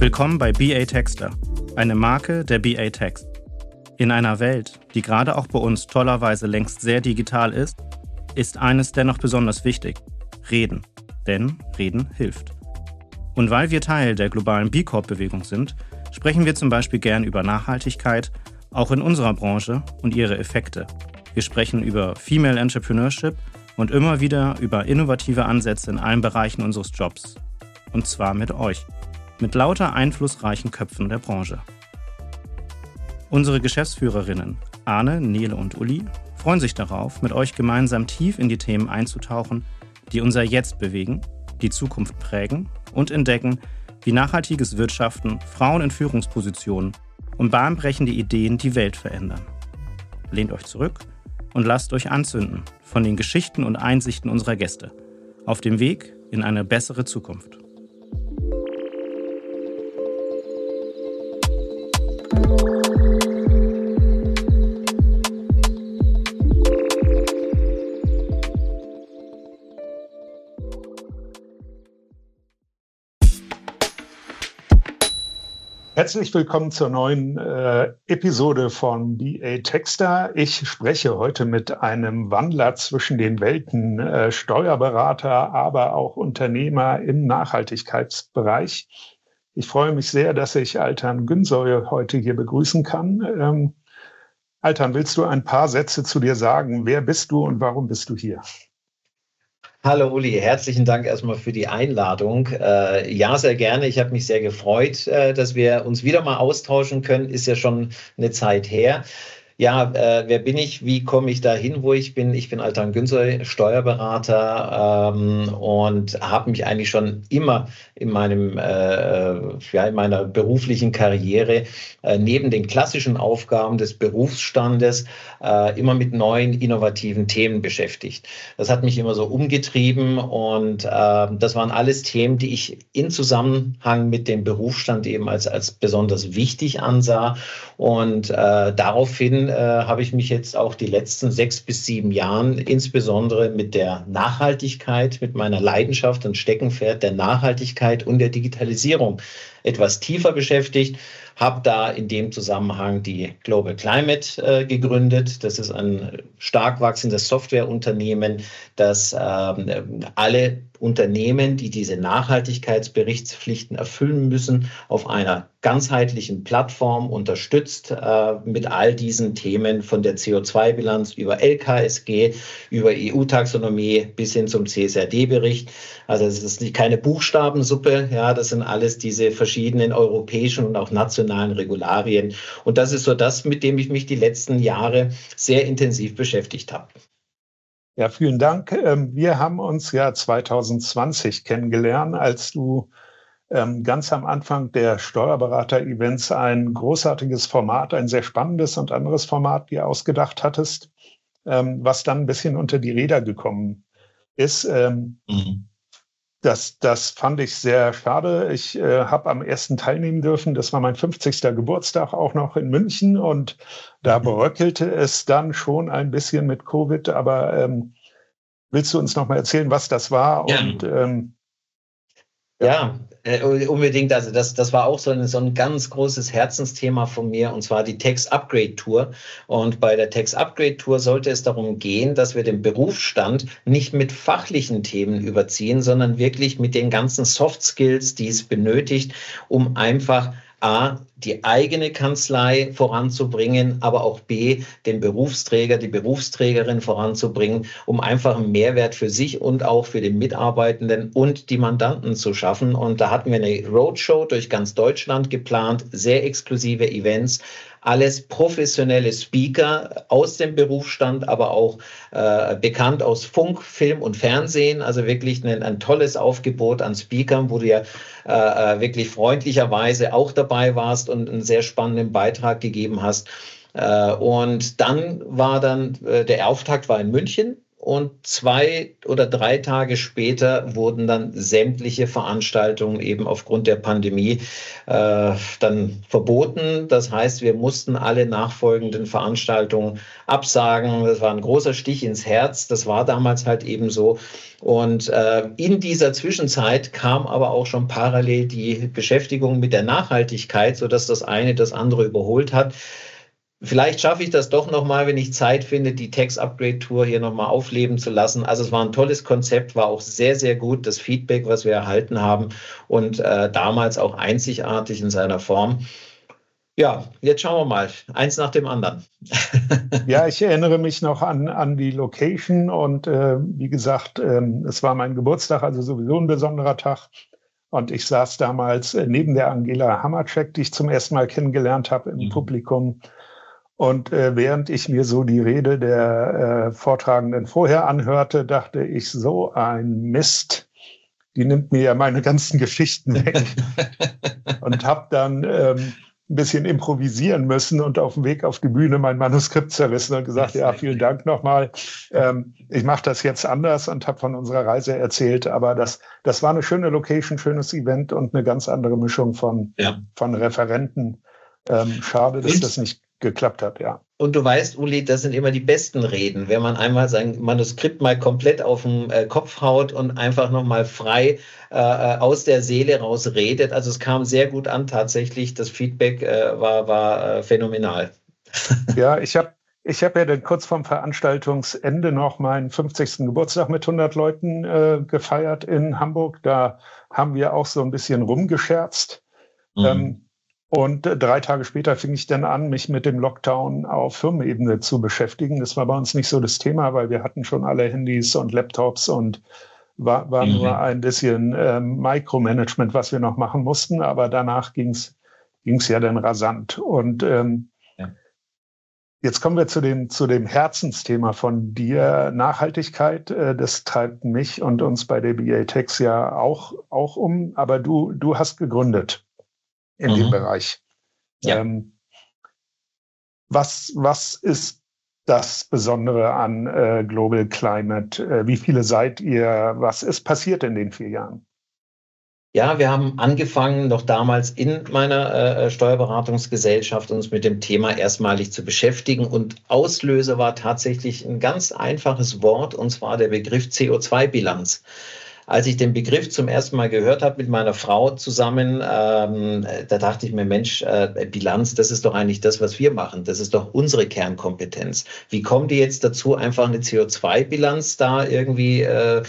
Willkommen bei BA Texter, eine Marke der BA Text. In einer Welt, die gerade auch bei uns tollerweise längst sehr digital ist eines dennoch besonders wichtig: Reden. Denn Reden hilft. Und weil wir Teil der globalen B Corp-Bewegung sind, sprechen wir zum Beispiel gern über Nachhaltigkeit, auch in unserer Branche und ihre Effekte. Wir sprechen über Female Entrepreneurship und immer wieder über innovative Ansätze in allen Bereichen unseres Jobs. Und zwar mit euch, mit lauter einflussreichen Köpfen der Branche. Unsere Geschäftsführerinnen Arne, Nele und Uli freuen sich darauf, mit euch gemeinsam tief in die Themen einzutauchen, die unser Jetzt bewegen, die Zukunft prägen und entdecken, wie nachhaltiges Wirtschaften, Frauen in Führungspositionen und bahnbrechende Ideen die Welt verändern. Lehnt euch zurück und lasst euch anzünden von den Geschichten und Einsichten unserer Gäste auf dem Weg in eine bessere Zukunft. Herzlich willkommen zur neuen Episode von BA Texter. Ich spreche heute mit einem Wandler zwischen den Welten, Steuerberater, aber auch Unternehmer im Nachhaltigkeitsbereich. Ich freue mich sehr, dass ich Altan Günsoy heute hier begrüßen kann. Altan, willst du ein paar Sätze zu dir sagen? Wer bist du und warum bist du hier? Hallo Uli, herzlichen Dank erstmal für die Einladung. Ja, sehr gerne. Ich habe mich sehr gefreut, dass wir uns wieder mal austauschen können. Ist ja schon eine Zeit her. Ja, wer bin ich? Wie komme ich dahin, wo ich bin? Ich bin Altan Günsoy, Steuerberater und habe mich eigentlich schon immer in meinem, in meiner beruflichen Karriere neben den klassischen Aufgaben des Berufsstandes immer mit neuen, innovativen Themen beschäftigt. Das hat mich immer so umgetrieben und das waren alles Themen, die ich in Zusammenhang mit dem Berufsstand eben als besonders wichtig ansah. Und daraufhin habe ich mich jetzt auch die letzten 6 bis 7 Jahren insbesondere mit der Nachhaltigkeit, mit meiner Leidenschaft und Steckenpferd der Nachhaltigkeit und der Digitalisierung etwas tiefer beschäftigt. Habe da in dem Zusammenhang die Global Climate gegründet. Das ist ein stark wachsendes Softwareunternehmen, das alle Unternehmen, die diese Nachhaltigkeitsberichtspflichten erfüllen müssen, auf einer ganzheitlichen Plattform unterstützt mit all diesen Themen von der CO2-Bilanz über LKSG, über EU-Taxonomie bis hin zum CSRD-Bericht. Also es ist keine Buchstabensuppe, ja, das sind alles diese verschiedenen europäischen und auch nationalen Regularien. Und das ist so das, mit dem ich mich die letzten Jahre sehr intensiv beschäftigt habe. Ja, vielen Dank. Wir haben uns ja 2020 kennengelernt, als du ganz am Anfang der Steuerberater-Events ein großartiges Format, ein sehr spannendes und anderes Format dir ausgedacht hattest, was dann ein bisschen unter die Räder gekommen ist. Das fand ich sehr schade. Ich habe am ersten teilnehmen dürfen. Das war mein 50. Geburtstag auch noch in München. Und da bröckelte es dann schon ein bisschen mit Covid. Aber willst du uns noch mal erzählen, was das war? Ja. Und Unbedingt. Also das war auch so ein ganz großes Herzensthema von mir, und zwar die Tax Upgrade Tour. Und bei der Tax Upgrade Tour sollte es darum gehen, dass wir den Berufsstand nicht mit fachlichen Themen überziehen, sondern wirklich mit den ganzen Soft Skills, die es benötigt, um einfach A, die eigene Kanzlei voranzubringen, aber auch B, den Berufsträger, die Berufsträgerin voranzubringen, um einfach einen Mehrwert für sich und auch für den Mitarbeitenden und die Mandanten zu schaffen. Und da hatten wir eine Roadshow durch ganz Deutschland geplant, sehr exklusive Events, alles professionelle Speaker aus dem Berufsstand, aber auch bekannt aus Funk, Film und Fernsehen. Also wirklich ein tolles Aufgebot an Speakern, wo du ja wirklich freundlicherweise auch dabei warst und einen sehr spannenden Beitrag gegeben hast. Und dann war der Auftakt war in München. und 2 oder 3 Tage später wurden dann sämtliche Veranstaltungen eben aufgrund der Pandemie dann verboten. Das heißt, wir mussten alle nachfolgenden Veranstaltungen absagen. Das war ein großer Stich ins Herz. Das war damals halt eben so. Und in dieser Zwischenzeit kam aber auch schon parallel die Beschäftigung mit der Nachhaltigkeit, sodass das eine das andere überholt hat. Vielleicht schaffe ich das doch nochmal, wenn ich Zeit finde, die Tax-Upgrade-Tour hier nochmal aufleben zu lassen. Also es war ein tolles Konzept, war auch sehr, sehr gut, das Feedback, was wir erhalten haben und damals auch einzigartig in seiner Form. Ja, jetzt schauen wir mal, eins nach dem anderen. Ja, ich erinnere mich noch an die Location und wie gesagt, es war mein Geburtstag, also sowieso ein besonderer Tag. Und ich saß damals neben der Angela Hammercheck, die ich zum ersten Mal kennengelernt habe im Publikum. Und während ich mir so die Rede der Vortragenden vorher anhörte, dachte ich, so ein Mist, die nimmt mir ja meine ganzen Geschichten weg. Und habe dann ein bisschen improvisieren müssen und auf dem Weg auf die Bühne mein Manuskript zerrissen und gesagt, ja, vielen Dank nochmal. Ich mache das jetzt anders und habe von unserer Reise erzählt. Aber das war eine schöne Location, schönes Event und eine ganz andere Mischung von Referenten. Schade, dass das nicht geklappt hat, ja. Und du weißt, Uli, das sind immer die besten Reden, wenn man einmal sein Manuskript mal komplett auf den Kopf haut und einfach nochmal frei aus der Seele raus redet. Also es kam sehr gut an tatsächlich. Das Feedback war phänomenal. Ja, ich hab ja dann kurz vorm Veranstaltungsende noch meinen 50. Geburtstag mit 100 Leuten gefeiert in Hamburg. Da haben wir auch so ein bisschen rumgescherzt. Und 3 Tage später fing ich dann an, mich mit dem Lockdown auf Firmenebene zu beschäftigen. Das war bei uns nicht so das Thema, weil wir hatten schon alle Handys und Laptops und war nur ein bisschen Micromanagement, was wir noch machen mussten. Aber danach ging's ja dann rasant. Und jetzt kommen wir zu dem Herzensthema von dir, Nachhaltigkeit. Das treibt mich und uns bei der BA Tax ja auch um. Aber du hast gegründet in dem Bereich. Ja. Was ist das Besondere an Global Climate? Wie viele seid ihr? Was ist passiert in den 4 Jahren? Ja, wir haben angefangen, noch damals in meiner Steuerberatungsgesellschaft uns mit dem Thema erstmalig zu beschäftigen. Und Auslöser war tatsächlich ein ganz einfaches Wort, und zwar der Begriff CO2-Bilanz. Als ich den Begriff zum ersten Mal gehört habe mit meiner Frau zusammen, da dachte ich mir, Mensch, Bilanz, das ist doch eigentlich das, was wir machen. Das ist doch unsere Kernkompetenz. Wie kommen die jetzt dazu, einfach eine CO2-Bilanz da irgendwie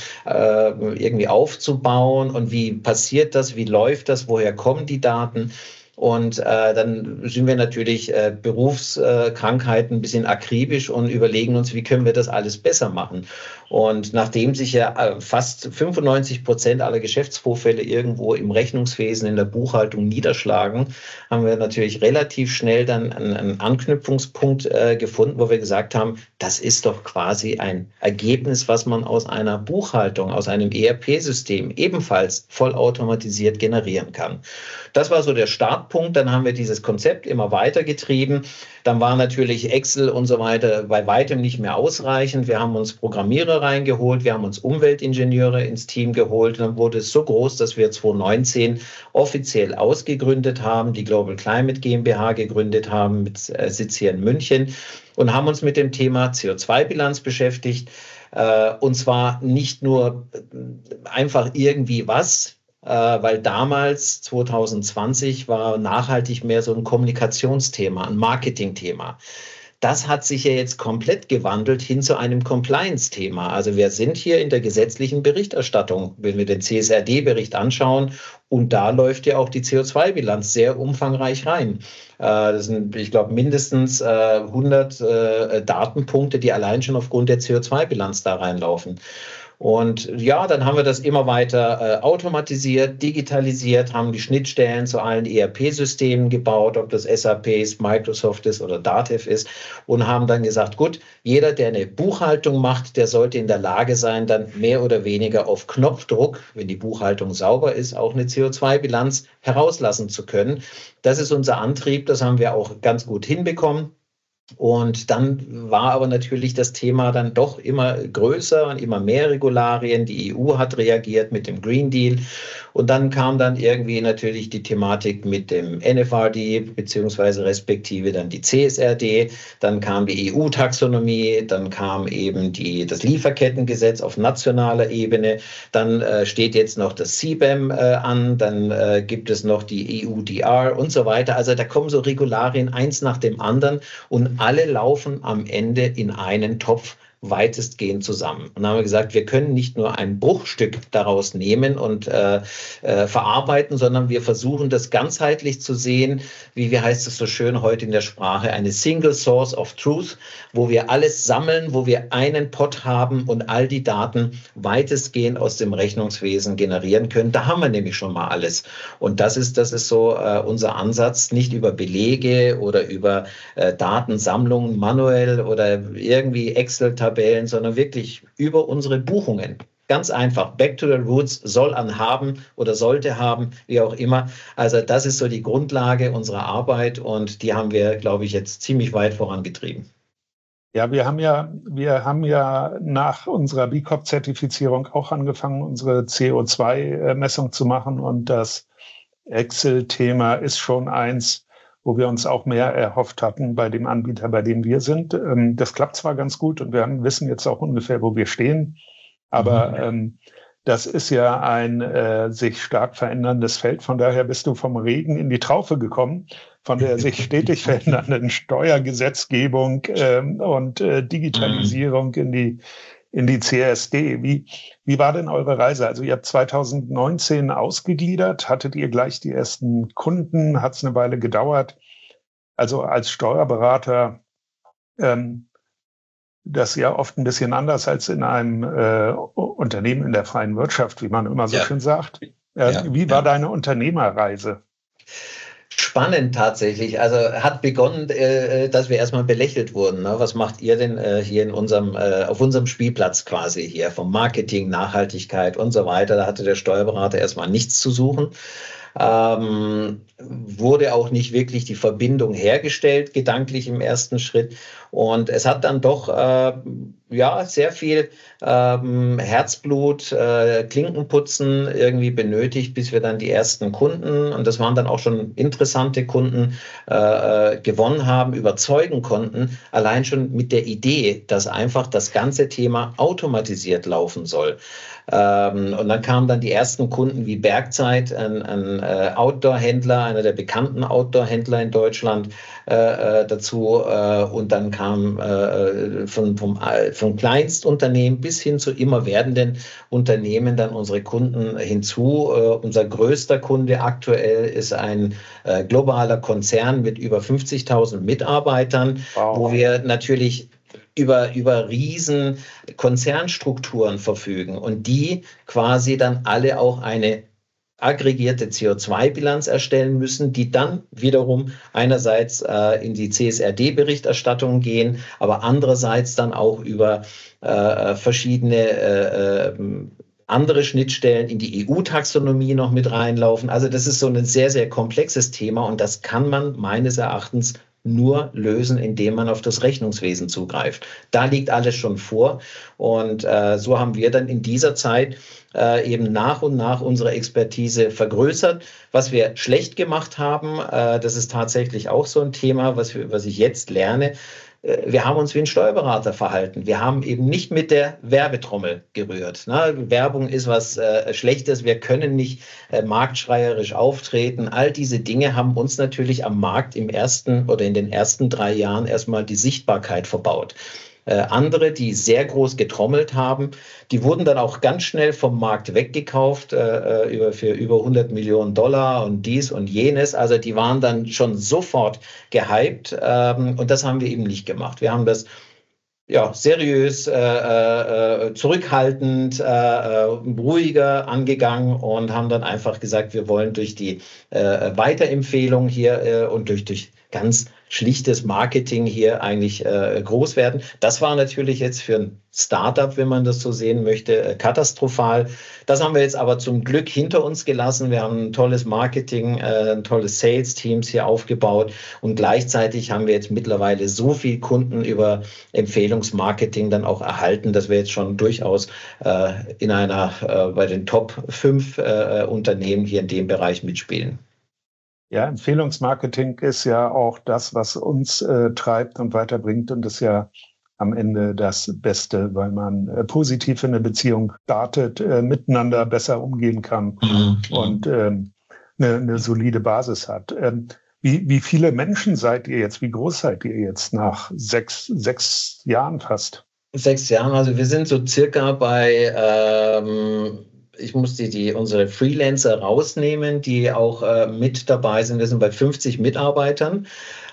aufzubauen? Und wie passiert das? Wie läuft das? Woher kommen die Daten? Und dann sind wir natürlich Berufskrankheiten ein bisschen akribisch und überlegen uns, wie können wir das alles besser machen. Und nachdem sich ja fast 95% aller Geschäftsvorfälle irgendwo im Rechnungswesen, in der Buchhaltung niederschlagen, haben wir natürlich relativ schnell dann einen Anknüpfungspunkt gefunden, wo wir gesagt haben, das ist doch quasi ein Ergebnis, was man aus einer Buchhaltung, aus einem ERP-System ebenfalls vollautomatisiert generieren kann. Das war so der Startpunkt. Dann haben wir dieses Konzept immer weitergetrieben. Dann war natürlich Excel und so weiter bei weitem nicht mehr ausreichend. Wir haben uns Programmierer reingeholt, wir haben uns Umweltingenieure ins Team geholt. Und dann wurde es so groß, dass wir 2019 offiziell ausgegründet haben, die Global Climate GmbH gegründet haben mit Sitz hier in München und haben uns mit dem Thema CO2-Bilanz beschäftigt. Und zwar nicht nur einfach irgendwie was, weil damals, 2020, war nachhaltig mehr so ein Kommunikationsthema, ein Marketingthema. Das hat sich ja jetzt komplett gewandelt hin zu einem Compliance-Thema. Also wir sind hier in der gesetzlichen Berichterstattung, wenn wir den CSRD-Bericht anschauen, und da läuft ja auch die CO2-Bilanz sehr umfangreich rein. Das sind, ich glaube, mindestens 100 Datenpunkte, die allein schon aufgrund der CO2-Bilanz da reinlaufen. Und ja, dann haben wir das immer weiter automatisiert, digitalisiert, haben die Schnittstellen zu allen ERP-Systemen gebaut, ob das SAP ist, Microsoft ist oder Datev ist, und haben dann gesagt, gut, jeder, der eine Buchhaltung macht, der sollte in der Lage sein, dann mehr oder weniger auf Knopfdruck, wenn die Buchhaltung sauber ist, auch eine CO2-Bilanz herauslassen zu können. Das ist unser Antrieb, das haben wir auch ganz gut hinbekommen. Und dann war aber natürlich das Thema dann doch immer größer und immer mehr Regularien. Die EU hat reagiert mit dem Green Deal. Und dann kam dann irgendwie natürlich die Thematik mit dem NFRD, beziehungsweise respektive dann die CSRD. Dann kam die EU-Taxonomie, dann kam eben das Lieferkettengesetz auf nationaler Ebene. Dann steht jetzt noch das CBAM an, dann gibt es noch die EUDR und so weiter. Also da kommen so Regularien eins nach dem anderen und alle laufen am Ende in einen Topf weitestgehend zusammen. Und dann haben wir gesagt, wir können nicht nur ein Bruchstück daraus nehmen und verarbeiten, sondern wir versuchen das ganzheitlich zu sehen, wie heißt es so schön heute in der Sprache, eine Single Source of Truth, wo wir alles sammeln, wo wir einen Pot haben und all die Daten weitestgehend aus dem Rechnungswesen generieren können. Da haben wir nämlich schon mal alles. Und das ist so unser Ansatz, nicht über Belege oder über Datensammlungen manuell oder irgendwie Excel-Tabellen, sondern wirklich über unsere Buchungen. Ganz einfach, back to the roots, soll haben oder sollte haben, wie auch immer. Also das ist so die Grundlage unserer Arbeit und die haben wir, glaube ich, jetzt ziemlich weit vorangetrieben. Ja, wir haben ja nach unserer B Corp-Zertifizierung auch angefangen, unsere CO2-Messung zu machen. Und das Excel-Thema ist schon eins, wo wir uns auch mehr erhofft hatten bei dem Anbieter, bei dem wir sind. Das klappt zwar ganz gut und wir wissen jetzt auch ungefähr, wo wir stehen, aber das ist ja ein sich stark veränderndes Feld. Von daher bist du vom Regen in die Traufe gekommen, von der sich stetig verändernden Steuergesetzgebung und Digitalisierung in die CSD. Wie war denn eure Reise? Also ihr habt 2019 ausgegliedert. Hattet ihr gleich die ersten Kunden? Hat es eine Weile gedauert? Also als Steuerberater, das ist ja oft ein bisschen anders als in einem Unternehmen in der freien Wirtschaft, wie man immer so schön sagt. Wie war deine Unternehmerreise? Spannend tatsächlich. Also hat begonnen, dass wir erstmal belächelt wurden. Ne? Was macht ihr denn hier auf unserem Spielplatz quasi hier vom Marketing, Nachhaltigkeit und so weiter? Da hatte der Steuerberater erstmal nichts zu suchen. Wurde auch nicht wirklich die Verbindung hergestellt, gedanklich im ersten Schritt. Und es hat dann doch sehr viel Herzblut, Klinkenputzen irgendwie benötigt, bis wir dann die ersten Kunden, und das waren dann auch schon interessante Kunden, gewonnen haben, überzeugen konnten, allein schon mit der Idee, dass einfach das ganze Thema automatisiert laufen soll. Und dann kamen dann die ersten Kunden wie Bergzeit, ein Outdoor-Händler, einer der bekannten Outdoor-Händler in Deutschland, dazu. Und dann kam vom Kleinstunternehmen bis hin zu immer werdenden Unternehmen dann unsere Kunden hinzu. Unser größter Kunde aktuell ist ein globaler Konzern mit über 50.000 Mitarbeitern, wo wir natürlich über riesen Konzernstrukturen verfügen und die quasi dann alle auch eine aggregierte CO2-Bilanz erstellen müssen, die dann wiederum einerseits in die CSRD-Berichterstattung gehen, aber andererseits dann auch über verschiedene andere Schnittstellen in die EU-Taxonomie noch mit reinlaufen. Also das ist so ein sehr, sehr komplexes Thema und das kann man meines Erachtens nur lösen, indem man auf das Rechnungswesen zugreift. Da liegt alles schon vor und so haben wir dann in dieser Zeit eben nach und nach unsere Expertise vergrößert. Was wir schlecht gemacht haben, das ist tatsächlich auch so ein Thema, was ich jetzt lerne. Wir haben uns wie ein Steuerberater verhalten. Wir haben eben nicht mit der Werbetrommel gerührt. Werbung ist was Schlechtes. Wir können nicht marktschreierisch auftreten. All diese Dinge haben uns natürlich am Markt in den ersten 3 Jahren erstmal die Sichtbarkeit verbaut. Andere, die sehr groß getrommelt haben, die wurden dann auch ganz schnell vom Markt weggekauft für über $100 Millionen und dies und jenes. Also die waren dann schon sofort gehypt und das haben wir eben nicht gemacht. Wir haben das seriös, zurückhaltend, ruhiger angegangen und haben dann einfach gesagt, wir wollen durch die Weiterempfehlung hier und durch ganz schlichtes Marketing hier eigentlich groß werden. Das war natürlich jetzt für ein Startup, wenn man das so sehen möchte, katastrophal. Das haben wir jetzt aber zum Glück hinter uns gelassen. Wir haben ein tolles Marketing, ein tolles Sales-Teams hier aufgebaut und gleichzeitig haben wir jetzt mittlerweile so viel Kunden über Empfehlungsmarketing dann auch erhalten, dass wir jetzt schon durchaus bei den Top 5 Unternehmen hier in dem Bereich mitspielen. Ja, Empfehlungsmarketing ist ja auch das, was uns treibt und weiterbringt und ist ja am Ende das Beste, weil man positiv in eine Beziehung startet, miteinander besser umgehen kann und eine solide Basis hat. Wie viele Menschen seid ihr jetzt? Wie groß seid ihr jetzt nach sechs Jahren fast? 6 Jahren, also wir sind so circa bei ich musste unsere Freelancer rausnehmen, die auch mit dabei sind. Wir sind bei 50 Mitarbeitern,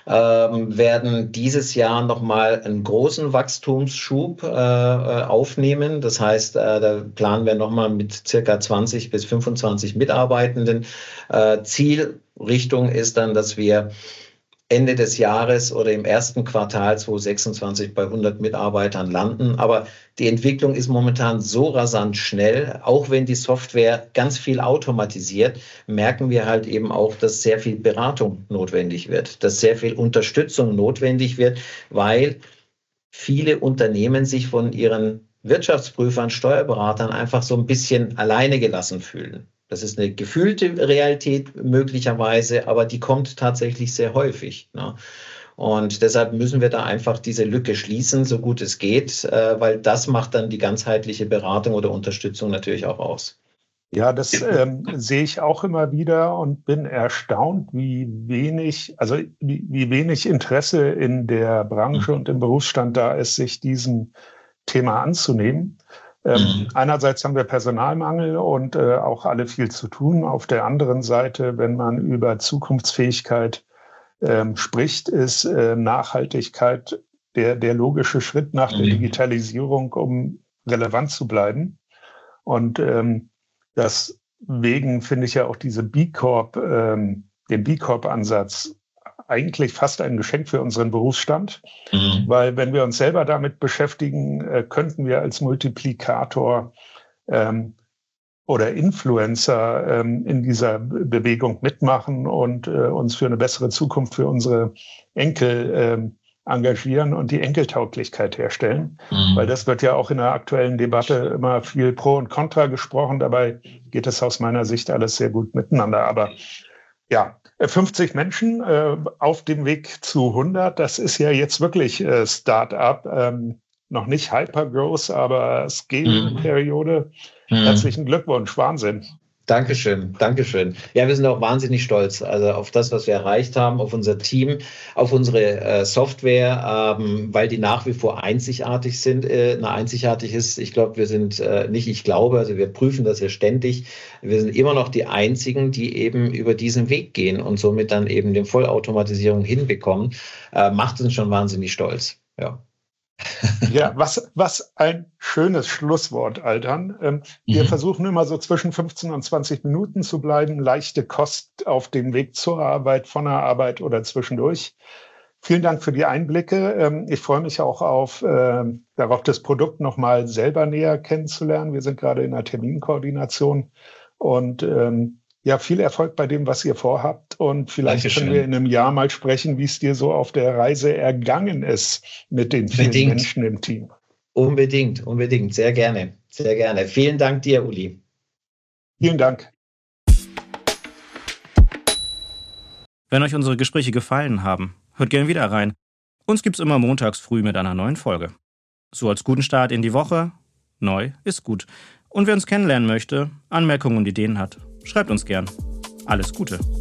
werden dieses Jahr nochmal einen großen Wachstumsschub aufnehmen. Das heißt, da planen wir nochmal mit circa 20 bis 25 Mitarbeitenden. Zielrichtung ist dann, dass wir Ende des Jahres oder im ersten Quartal 2026 bei 100 Mitarbeitern landen. Aber die Entwicklung ist momentan so rasant schnell. Auch wenn die Software ganz viel automatisiert, merken wir halt eben auch, dass sehr viel Beratung notwendig wird, dass sehr viel Unterstützung notwendig wird, weil viele Unternehmen sich von ihren Wirtschaftsprüfern, Steuerberatern einfach so ein bisschen alleine gelassen fühlen. Das ist eine gefühlte Realität möglicherweise, aber die kommt tatsächlich sehr häufig. Ne? Und deshalb müssen wir da einfach diese Lücke schließen, so gut es geht, weil das macht dann die ganzheitliche Beratung oder Unterstützung natürlich auch aus. Ja, das sehe ich auch immer wieder und bin erstaunt, wie wenig Interesse in der Branche und im Berufsstand da ist, sich diesem Thema anzunehmen. Einerseits haben wir Personalmangel und auch alle viel zu tun. Auf der anderen Seite, wenn man über Zukunftsfähigkeit spricht, ist Nachhaltigkeit der logische Schritt nach der Digitalisierung, um relevant zu bleiben. Und deswegen finde ich ja auch den B Corp-Ansatz eigentlich fast ein Geschenk für unseren Berufsstand, weil wenn wir uns selber damit beschäftigen, könnten wir als Multiplikator oder Influencer in dieser Bewegung mitmachen und uns für eine bessere Zukunft für unsere Enkel engagieren und die Enkeltauglichkeit herstellen. Weil das wird ja auch in der aktuellen Debatte immer viel Pro und Contra gesprochen. Dabei geht es aus meiner Sicht alles sehr gut miteinander. Aber ja, 50 Menschen auf dem Weg zu 100, das ist ja jetzt wirklich Start-up, noch nicht Hypergrowth, aber Scale-Periode. Herzlichen Glückwunsch, Wahnsinn. Dankeschön, Dankeschön. Ja, wir sind auch wahnsinnig stolz, also auf das, was wir erreicht haben, auf unser Team, auf unsere Software, weil die nach wie vor einzigartig ist. Ich glaube, wir prüfen das ja ständig. Wir sind immer noch die Einzigen, die eben über diesen Weg gehen und somit dann eben die Vollautomatisierung hinbekommen. Macht uns schon wahnsinnig stolz, ja. Ja, was ein schönes Schlusswort, Altan. Wir versuchen immer so zwischen 15 und 20 Minuten zu bleiben. Leichte Kost auf dem Weg zur Arbeit, von der Arbeit oder zwischendurch. Vielen Dank für die Einblicke. Ich freue mich auch darauf, das Produkt nochmal selber näher kennenzulernen. Wir sind gerade in der Terminkoordination und ja, viel Erfolg bei dem, was ihr vorhabt. Und vielleicht können wir in einem Jahr mal sprechen, wie es dir so auf der Reise ergangen ist mit den vielen Menschen im Team. Unbedingt. Sehr gerne. Vielen Dank dir, Uli. Vielen Dank. Wenn euch unsere Gespräche gefallen haben, hört gerne wieder rein. Uns gibt's immer montags früh mit einer neuen Folge. So als guten Start in die Woche. Neu ist gut. Und wer uns kennenlernen möchte, Anmerkungen und Ideen hat, schreibt uns gern. Alles Gute.